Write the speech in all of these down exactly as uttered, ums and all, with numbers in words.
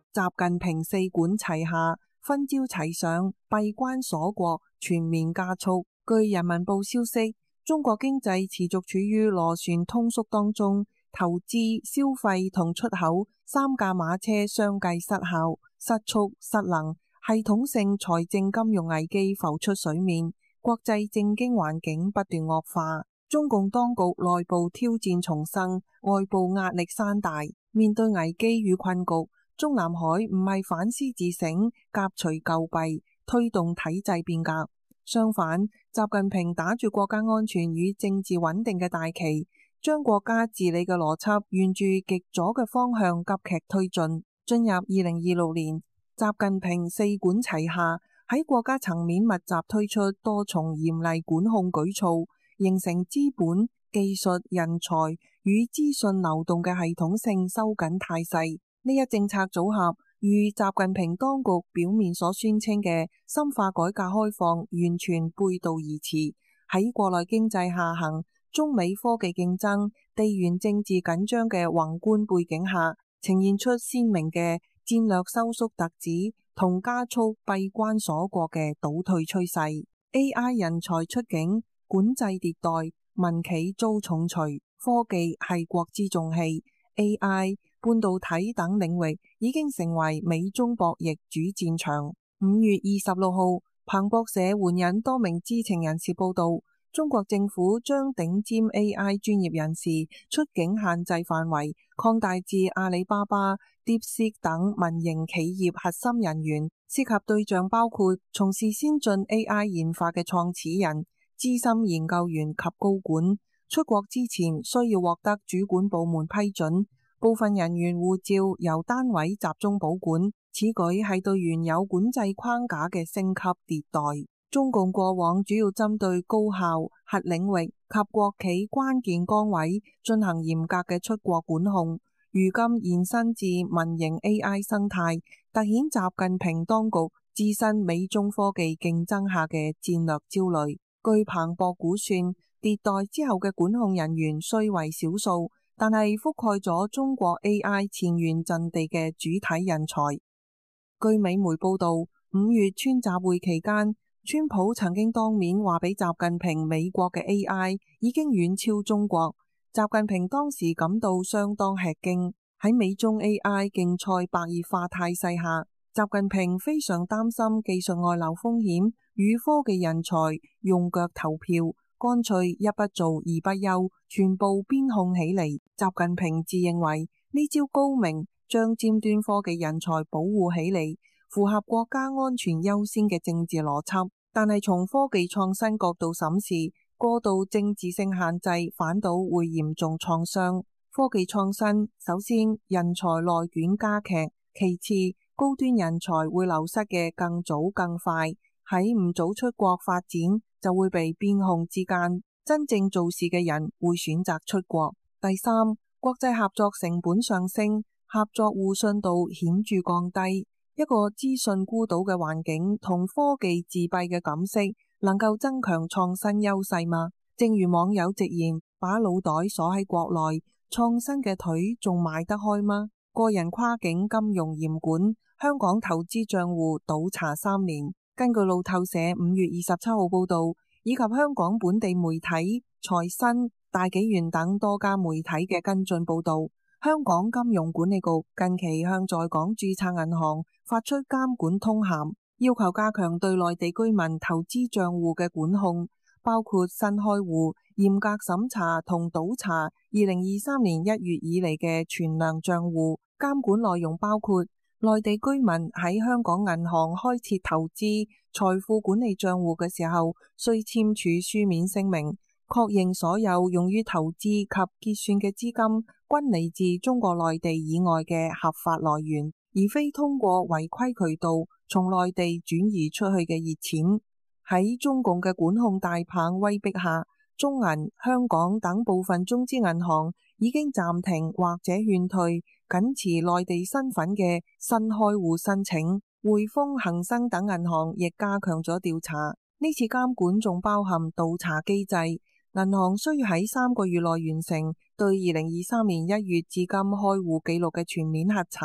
習近平四管齊下，分招齊上，閉關鎖國全面加速。據人民報消息，中國經濟持續處於螺旋通縮當中，投資、消費同出口三駕馬車相繼失效、失速、失能，系統性財政金融危機浮出水面，國際政經環境不斷惡化。中共當局內部挑戰重生，外部壓力山大。面對危機與困局，中南海唔係反思自省、革除舊弊、推動體制變革。相反，習近平打住國家安全與政治穩定嘅大旗，將國家治理嘅邏輯沿住極左嘅方向急劇推進。進入二零二六年，習近平四管齊下，喺國家層面密集推出多重嚴厲管控舉措，形成資本、技術、人才與資訊流動嘅系統性收緊態勢。呢一政策組合與習近平當局表面所宣稱嘅深化改革開放完全背道而馳。喺國內經濟下行、中美科技競爭、地緣政治緊張嘅宏觀背景下，呈現出鮮明嘅戰略收縮特質同加速閉關鎖國嘅倒退趨勢。A I 人才出境，管制迭代，民企遭重錘，科技係國之重器。A I、半導體等領域已經成為美中博弈主戰場。五月二十六號，彭博社援引多名知情人士報道，中國政府將頂尖 A I 專業人士出境限制範圍擴大至阿里巴巴、DeepSeek 等民營企業核心人員，涉及對象包括從事先進 A I 研發嘅創始人、資深研究員及高管。出國之前需要獲得主管部門批准，部分人員護照由單位集中保管。此舉係對原有管制框架嘅升級迭代。中共過往主要針對高校、核領域及國企關鍵崗位進行嚴格嘅出國管控，如今延伸至民營 A I 生態，凸顯習近平當局自身美中科技競爭下嘅戰略焦慮。據彭博估算，迭代之後嘅管控人員雖為少數，但係覆蓋咗中國 A I 前沿陣地嘅主體人才。據美媒報道，五月川習會期間，川普曾經當面話俾習近平，美國嘅 A I 已經遠超中國。習近平當時感到相當吃驚。喺美中 A I 競賽白熱化態勢下，習近平非常擔心技術外流風險，與科技人才用腳投票，乾脆一不做二不休，全部邊控起嚟。習近平自認為呢招高明，將尖端科技人才保護起嚟，符合國家安全優先嘅政治邏輯。但係從科技創新角度審視，過度政治性限制反倒會嚴重創傷。科技創新首先人才內卷加劇，其次高端人才會流失嘅更早更快，喺唔早出國發展就會被邊控之間，真正做事嘅人會選擇出國。第三，國際合作成本上升，合作互信度顯著降低。一個資訊孤島嘅環境同科技自閉嘅感識，能夠增強創新優勢嗎？正如網友直言，把腦袋鎖喺國內，創新嘅腿仲邁得開嗎？個人跨境金融嚴管，香港投資賬戶倒查三年。根據路透社五月二十七號報道，以及香港本地媒體財新、大紀元等多家媒體嘅跟進報道，香港金融管理局近期向在港註冊銀行發出監管通函，要求加強對內地居民投資賬戶嘅管控，包括新開戶、嚴格審查同倒查二零二三年一月以嚟嘅存量賬戶。監管內容包括內地居民喺香港銀行開設投資、財富管理賬戶嘅時候，需簽署書面聲明，確認所有用於投資及結算嘅資金均嚟自中國內地以外嘅合法來源，而非通過違規渠道從內地轉移出去嘅熱錢。喺中共嘅管控大棒威逼下，中銀、香港等部分中資銀行已經暫停或者勸退僅持內地身份嘅新開戶申請。匯豐、恒生等銀行亦加強咗調查。呢次監管仲包含倒查機制，銀行需要喺三個月內完成對二零二三年一月至今開戶記錄嘅全面核查。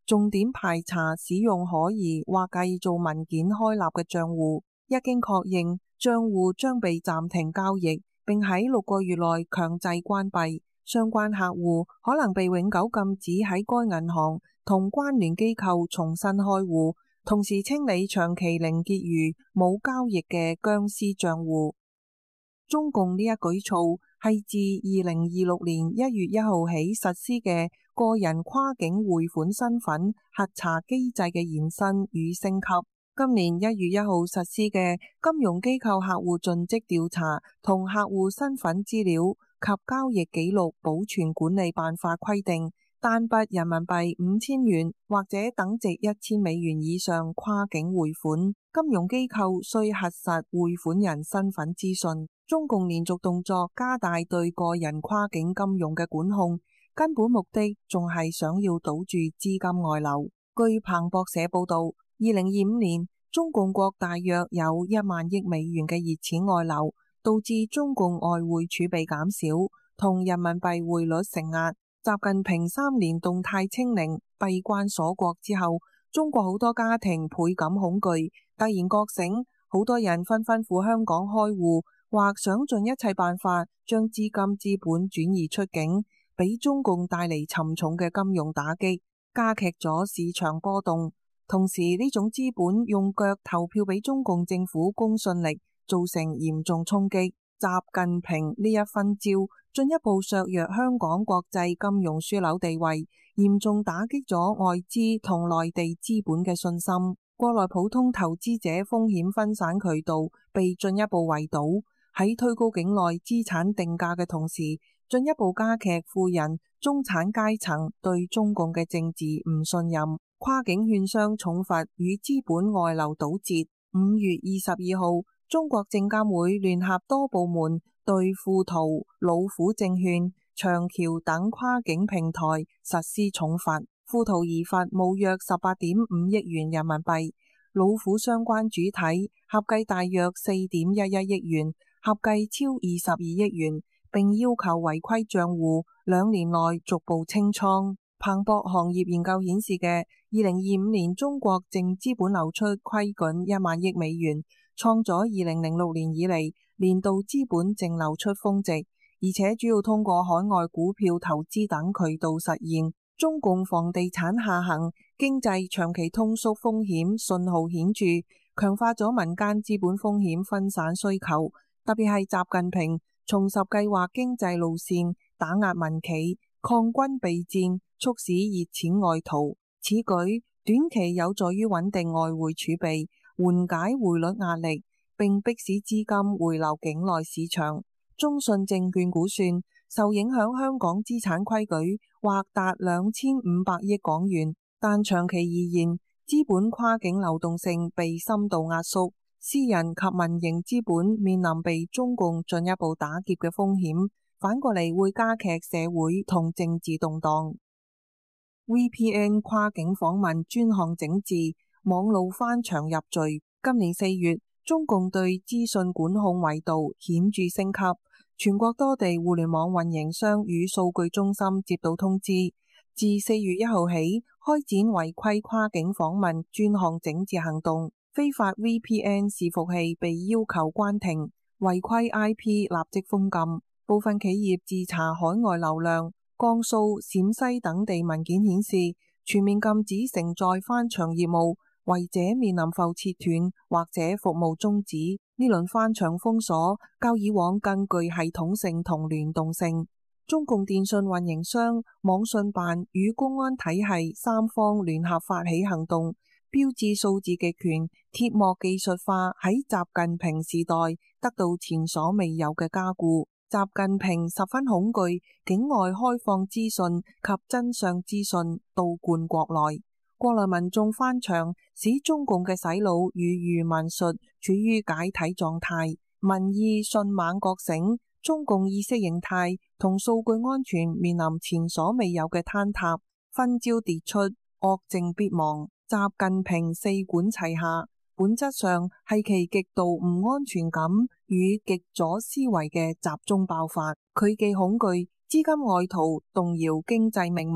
重點排查使用可疑或偽造文件開立嘅賬戶，一經確認，賬戶將被暫停交易，並喺六個月內強制關閉。相關客戶可能被永久禁止喺該銀行同關聯機構重新開戶，同時清理長期零結餘冇交易嘅僵屍賬戶。中共呢一舉措係自二零二六年一月一號起實施嘅個人跨境匯款身份核查機制嘅延伸與升級。今年一月一號實施嘅金融機構客戶盡職調查同客戶身份資料及交易記錄保存管理辦法規定，單筆人民幣五千元或者等值一千美元以上跨境匯款，金融機構需核實匯款人身份資訊。中共連續動作加大對個人跨境金融嘅管控，根本目的仲係想要堵住資金外流。據彭博社報道，二零二五年中共國大約有一萬億美元嘅熱錢外流，導致中共外匯儲備減少，同人民幣匯率承壓。習近平三年動態清零、閉關鎖國之後，中國好多家庭倍感恐懼，突然覺醒，好多人紛紛赴香港開戶，或想盡一切辦法將資金資本轉移出境，俾中共帶嚟沉重嘅金融打擊，加劇咗市場波動。同時呢種資本用腳投票俾中共政府公信力，造成嚴重衝擊。習近平呢一分招，進一步削弱香港國際金融樞紐地位，嚴重打擊咗外資同內地資本嘅信心。國內普通投資者風險分散渠道被進一步圍堵，喺推高境內資產定價嘅同時，進一步加劇富人、中產階層對中共嘅政治唔信任。跨境券商重罰與資本外流堵截。五月二十二號，中國證監會聯合多部門對富途、老虎證券、長橋等跨境平台實施重罰。富途疑罰募約十八點五億元人民幣，老虎相關主體合計大約四點一一億元，合計超二十二億元，並要求違規賬戶兩年內逐步清倉。彭博行業研究顯示嘅二零二五年中國淨資本流出規準一萬億美元，創咗二零零六年以嚟年度資本淨流出峰值，而且主要通過海外股票投資等渠道實現。中共房地產下行、經濟長期通縮風險信號顯著，強化咗民間資本風險分散需求，特別係習近平重拾計劃經濟路線，打壓民企，抗軍備戰，促使熱錢外逃。此舉短期有助於穩定外匯儲備，緩解匯率壓力，並迫使資金回流境內市場。中信證券估算，受影響香港資產規矩或達兩千五百億港元，但長期而言，資本跨境流動性被深度壓縮，私人及民營資本面臨被中共進一步打劫嘅風險，反過嚟會加劇社會同政治動盪。V P N 跨境訪問專項整治，網路翻牆入罪。今年四月，中共對資訊管控維度顯著升級，全國多地互聯網運營商與數據中心接到通知，自四月一號起開展違規跨境訪問專項整治行動，非法 V P N 伺服器被要求關停，違規 I P 立即封禁。部分企業自查海外流量，江蘇、陝西等地文件顯示，全面禁止承載翻牆業務，違者面臨浮切斷或者服務終止。呢輪翻牆封鎖較以往更具系統性同聯動性。中共電信運營商、網信辦與公安體系三方聯合發起行動，標誌數字極權鐵幕技術化喺習近平時代得到前所未有嘅加固。習近平十分恐懼境外開放資訊及真相資訊倒灌國內，國內民眾翻牆，使中共嘅洗腦與愚民術處於解體狀態，民意迅猛覺醒，中共意識形態同數據安全面臨前所未有嘅坍塌，分招迭出，惡政必亡。習近平四管齊下，本質上係其極度唔安全感與極左思維嘅集中爆發。佢既恐懼資金外逃動搖經濟命脈，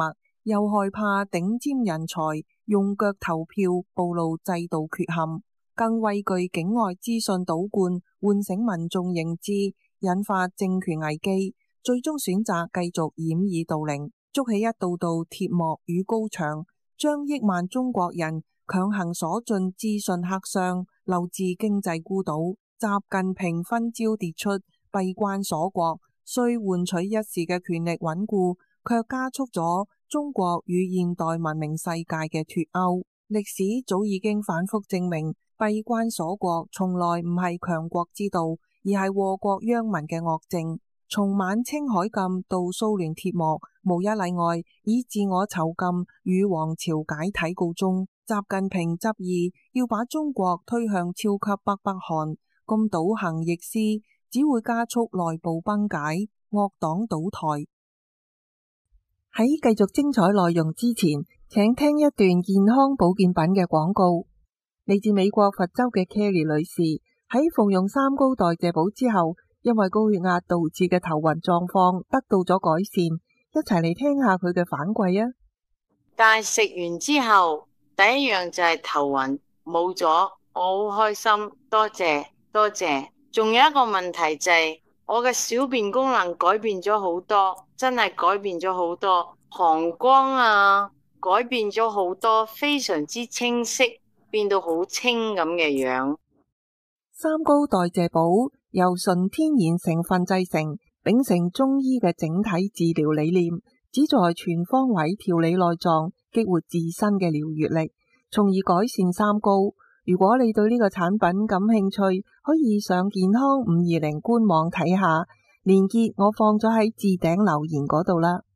又害怕頂尖人才用腳投票暴露制度缺陷，更畏懼境外資訊倒灌喚醒民眾認知，引發政權危機，最終選擇繼續掩耳盜鈴，築起一道道鐵幕與高牆，將億萬中國人強行鎖進資訊黑箱，漏置經濟孤島。習近平分招迭出，閉關鎖國，雖換取一時嘅權力穩固，卻加速咗中國與現代文明世界嘅脫鈎。歷史早已經反覆證明，閉關鎖國從來唔係強國之道，而係禍國殃民嘅惡政。從晚清海禁到蘇聯鐵幕，無一例外以自我囚禁與皇朝解體告終。習近平執意要把中國推向超級北北韓，咁倒行逆施，只會加速內部崩解、惡黨倒台。喺繼續精彩內容之前，請聽一段健康保健品嘅廣告。嚟自美國佛州嘅 Kelly 女士喺服用三高代謝寶之後，因為高血壓導致嘅頭暈狀況得到咗改善，一齊嚟聽下佢嘅反饋啊！ 但係食完之後，第一樣就係頭暈冇咗，我好開心，多謝多謝。仲有一個問題就係、是、我嘅小便功能改變咗好多，真係改變咗好多，膀胱啊改變咗好多，非常之清晰，變到好清咁嘅樣。 三高代謝寶由純天然成分製成，秉承中醫嘅整體治療理念，旨在全方位調理內臟，激活自身嘅療癒力，從而改善三高。如果你對呢個產品感興趣，可以上健康五二零官網睇下，連結我放咗喺置頂留言嗰度啦。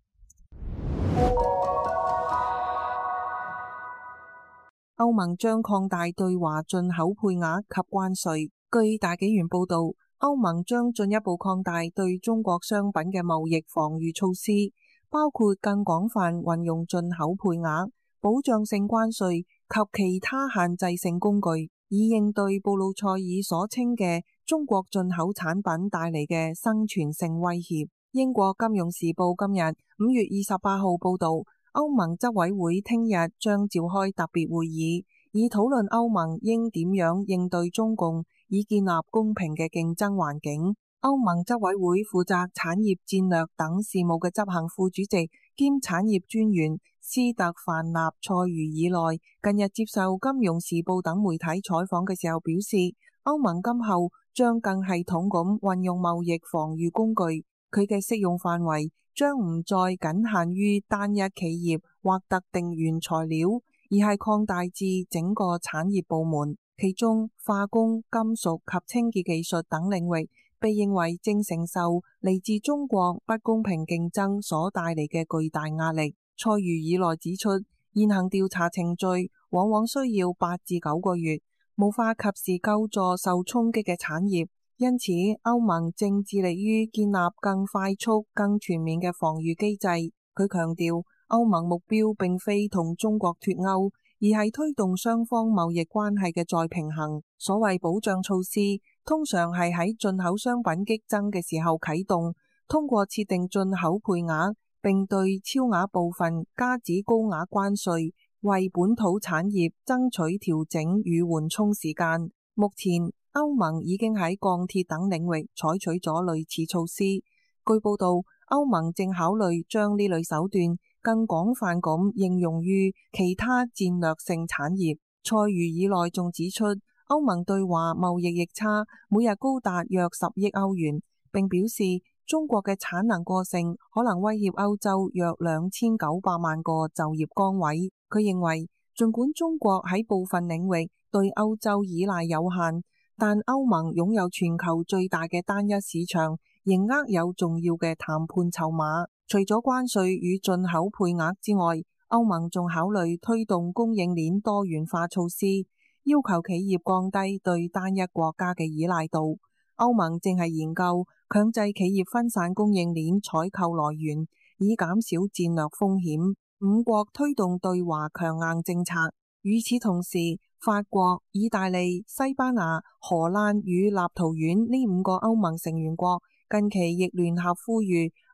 歐盟將擴大對華進口配額及關稅。據大紀元報道，歐盟將進一步擴大對中國商品嘅貿易防禦措施，包括更廣泛運用進口配額、保障性關稅及其他限制性工具，以應對布魯塞爾所稱嘅中國進口產品帶嚟嘅生存性威脅。英國金融時報今日五月二十八號報道，歐盟執委會聽日將召開特別會議，以討論歐盟應點樣應對中共，以建立公平嘅競爭環境。歐盟執委會負責產業戰略等事務嘅執行副主席兼產業專員斯特凡納塞茹爾內近日接受《金融時報》等媒體採訪嘅時候表示，歐盟今後將更系統咁運用貿易防禦工具，佢嘅適用範圍將唔再僅限於單一企業或特定原材料，而係擴大至整個產業部門，其中化工、金屬及清潔技術等領域被認為正承受嚟自中國不公平競爭所帶嚟嘅巨大壓力。塞茹爾內指出，現行調查程序往往需要八至九個月，無法及時救助受衝擊嘅產業，因此歐盟正致力於建立更快速、更全面嘅防禦機制。佢強調，歐盟目標並非同中國脫鈎，而係推動雙方貿易關係嘅再平衡。所謂保障措施，通常係喺進口商品激增嘅時候啟動，通過設定進口配額，並對超額部分加徵高額關稅，為本土產業爭取調整與緩衝時間。目前，歐盟已經喺鋼鐵等領域採取咗類似措施。據報道，歐盟正考慮將呢類手段更廣泛咁應用於其他戰略性產業。塞茹爾內仲指出，歐盟對華貿易逆差每日高達約十億歐元，並表示中國嘅產能過剩可能威脅歐洲約兩千九百萬個就業崗位。佢認為，儘管中國喺部分領域對歐洲依賴有限，但歐盟擁有全球最大嘅單一市場，仍握有重要嘅談判籌碼。除咗關稅與進口配額之外，歐盟仲考慮推動供應鏈多元化措施，要求企業降低對單一國家嘅依賴度。歐盟正係研究強制企業分散供應鏈採購來源，以減少戰略風險。五國推動對華強硬政策。與此同時，法國、意大利、西班牙、荷蘭與立陶宛呢五個歐盟成員國近期亦聯合呼籲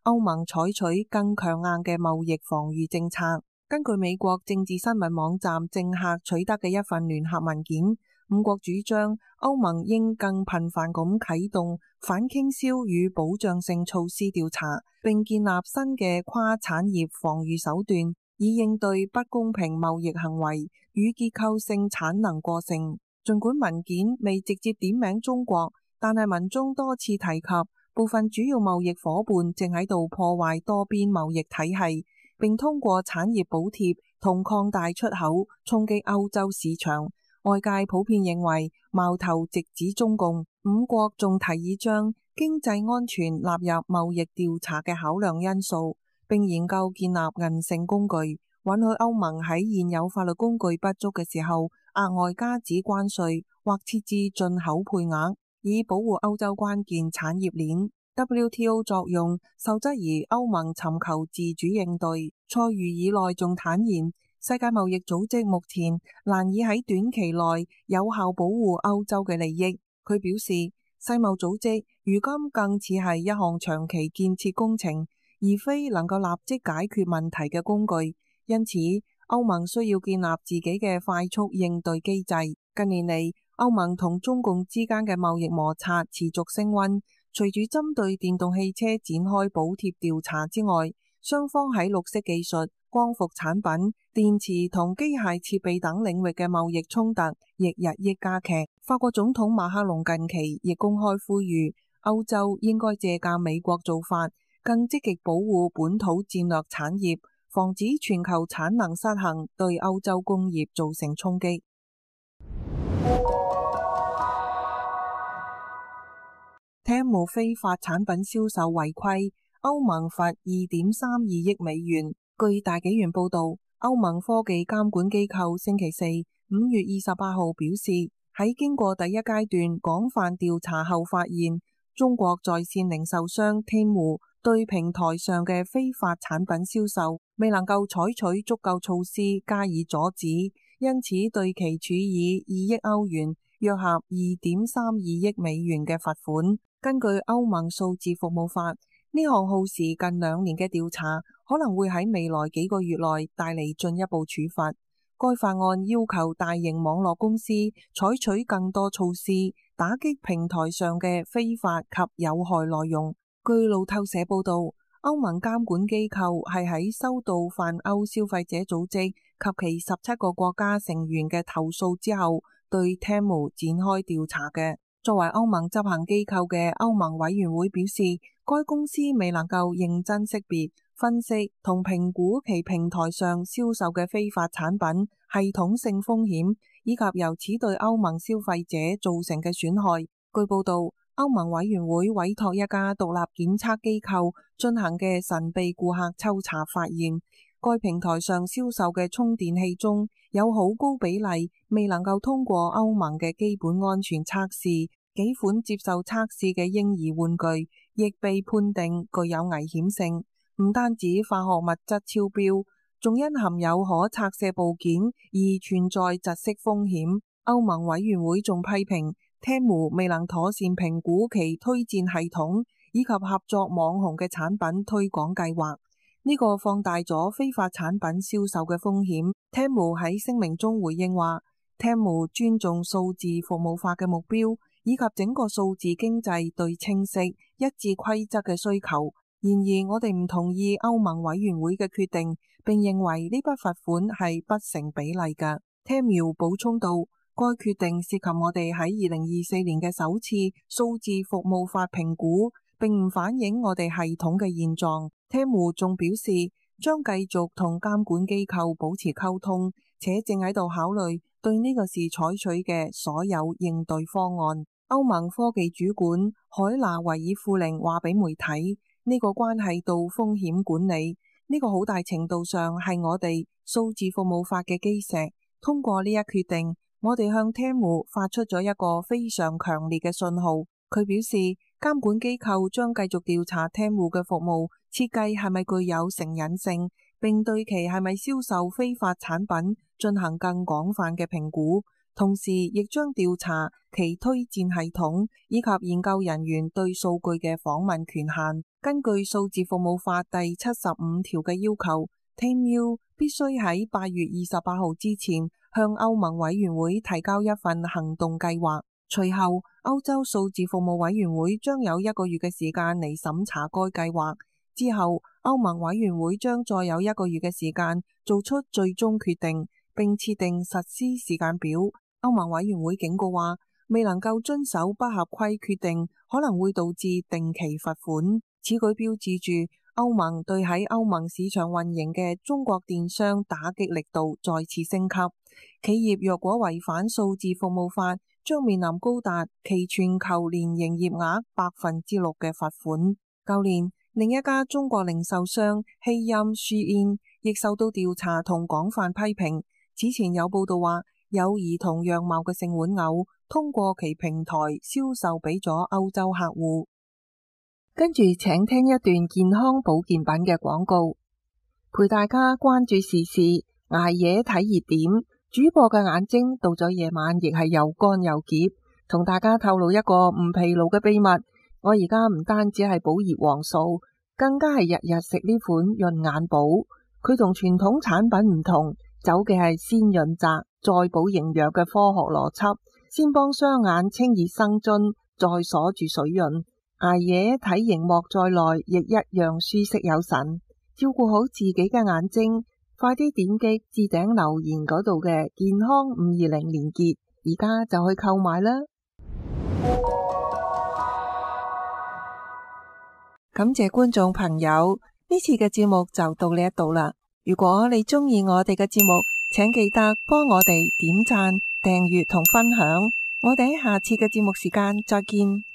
歐盟採取更強硬嘅貿易防禦政策。根據美國政治新聞網站政客取得嘅一份聯合文件，五國主張歐盟應更頻繁咁啟動反傾銷與保障性措施調查，並建立新嘅跨產業防禦手段，以應對不公平貿易行為與結構性產能過剩。儘管文件未直接點名中國，但係文中多次提及部分主要貿易夥伴正喺度破壞多邊貿易體系，並通過產業補貼同擴大出口衝擊歐洲市場。外界普遍認為矛頭直指中共。五國仲提議將經濟安全納入貿易調查嘅考量因素，並研究建立韌性工具，允許歐盟喺現有法律工具不足嘅時候額外加徵關稅或設置進口配額，以保護歐洲關鍵產業鏈。W T O 作用受質疑，歐盟尋求自主應對。塞茹爾內仲坦言，世界貿易組織目前難以喺短期內有效保護歐洲嘅利益。佢表示，世貿組織如今更似係一項長期建設工程，而非能夠立即解決問題嘅工具。因此，歐盟需要建立自己嘅快速應對機制。近年嚟，歐盟同中共之間嘅貿易摩擦持續升溫。隨住針對電動汽車展開補貼調查之外，雙方喺綠色技術、光伏產品、電池同機械設備等領域嘅貿易衝突亦日益加劇。法國總統馬克龍近期亦公開呼籲歐洲應該借鑑美國做法，更積極保護本土戰略產業，防止全球產能失衡對歐洲工業造成衝擊。Temu 非法產品銷售違規，歐盟罰二點三二億美元。據大紀元報道，歐盟科技監管機構星期四五月二十八號表示，喺經過第一階段廣泛調查後，發現中國在線零售商 Temu 對平台上嘅非法產品銷售未能夠採取足夠措施加以阻止，因此對其處以二億歐元，約合二點三二億美元嘅罰款。根據歐盟數字服務法，呢項耗時近兩年嘅調查可能會喺未來幾個月內帶嚟進一步處罰。該法案要求大型網絡公司採取更多措施，打擊平台上嘅非法及有害內容。據路透社報道，歐盟監管機構係喺收到泛歐消費者組織及其十七個國家成員嘅投訴之後，對 Temu 展開調查嘅。作為歐盟執行機構嘅歐盟委員會表示，該公司未能夠認真識別、分析同評估其平台上銷售嘅非法產品系統性風險，以及由此對歐盟消費者造成嘅損害。據報道，歐盟委員會委託一家獨立檢測機構進行嘅神秘顧客抽查發現，該平台上銷售嘅充電器中有好高比例未能夠通過歐盟嘅基本安全測試，幾款接受測試嘅嬰兒玩具亦被判定具有危險性。唔單止化學物質超標，仲因含有可拆卸部件而存在窒息風險。歐盟委員會仲批評 Temu 未能妥善評估其推薦系統以及合作網紅嘅產品推廣計劃。呢個放大咗非法產品銷售嘅風險。Temu 喺聲明中回應話，Temu 尊重數字服務法嘅目標，以及整個數字經濟對清晰一致規則嘅需求。然而，我哋唔同意歐盟委員會嘅決定，並認為呢筆罰款係不成比例嘅。Temu 補充道，該決定涉及我哋喺二零二四年嘅首次數字服務法評估，並唔反映我哋系統嘅現狀。Temu 仲表示，將繼續同監管機構保持溝通，且正喺度考慮對呢個事採取嘅所有應對方案。歐盟科技主管海拿維爾富寧話俾媒體，呢個關係到風險管理，呢個好大程度上係我哋數字服務法嘅基石。通過呢一決定，我哋向 Temu 發出咗一個非常強烈嘅信號。佢表示，監管機構將繼續調查 Temu 嘅服務設計係咪具有成癮性，並對其係咪銷售非法產品進行更廣泛嘅評估。 同時亦將調查其推薦系統以及研究人員對數據嘅訪問權限。根據數字服務法第七十五條嘅要求 ，T A M U 必須喺八月二十八號之前向歐盟委員會提交一份行動計劃。隨後，歐洲數字服務委員會將有一個月嘅時間嚟審查該計劃。之後，歐盟委員會將再有一個月嘅時間做出最終決定，並設定實施時間表。歐盟委員會警告話，未能夠遵守不合規決定，可能會導致定期罰款。此舉標誌住歐盟對喺歐盟市場運營嘅中國電商打擊力度再次升級。企業若果違反數字服務法，將面臨高達其全球年營業額百分之六嘅罰款。舊年，另一家中國零售商希音 Shein 亦受到調查同廣泛批評。此前有報道話，有兒童樣貌嘅性玩偶通過其平台銷售俾咗歐洲客戶。跟住請聽一段健康保健品嘅廣告，陪大家關注時事，捱夜睇熱點。主播嘅眼睛到咗夜晚亦係又乾又澀。同大家透露一個唔疲勞嘅秘密，我而家唔單止係補葉黃素，更加係日日食呢款潤眼寶。佢同傳統產品唔同，走嘅係先潤澤再補營養嘅科學邏輯，先幫雙眼清熱生津，再鎖住水潤。捱夜睇熒幕再耐，亦一樣舒適有神。照顧好自己嘅眼睛，快啲點擊置頂留言嗰度嘅健康五二零連結，而家就去購買啦！感謝觀眾朋友，呢次嘅節目就到呢一度啦。如果你鍾意我哋嘅節目，請記得幫我哋點讚、訂閱同分享。我哋喺下次嘅節目時間再見。